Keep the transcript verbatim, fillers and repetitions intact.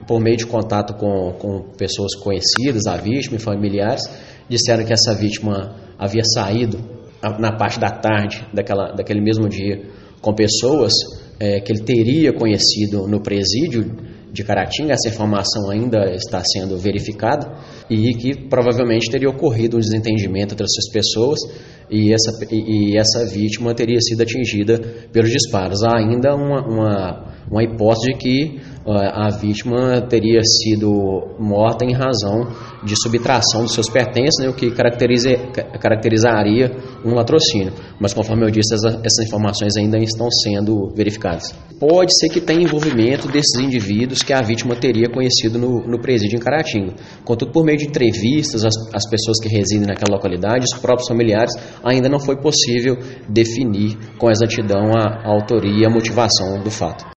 por meio de contato com, com pessoas conhecidas, a vítima e familiares, disseram que essa vítima havia saído na parte da tarde daquela, daquele mesmo dia com pessoas é, que ele teria conhecido no presídio de Caratinga. Essa informação ainda está sendo verificada e que provavelmente teria ocorrido um desentendimento entre essas pessoas e essa, e, e essa vítima teria sido atingida pelos disparos. Há ainda uma, uma, uma hipótese de que uh, a vítima teria sido morta em razão de subtração dos seus pertences, né, o que caracteriza, caracterizaria um latrocínio. Mas, conforme eu disse, essa, essas informações ainda estão sendo verificadas. Pode ser que tenha envolvimento desses indivíduos que a vítima teria conhecido no, no presídio em Caratinga. Contudo, por meio de entrevistas, as, as pessoas que residem naquela localidade, os próprios familiares, ainda não foi possível definir com exatidão a, a autoria e a motivação do fato.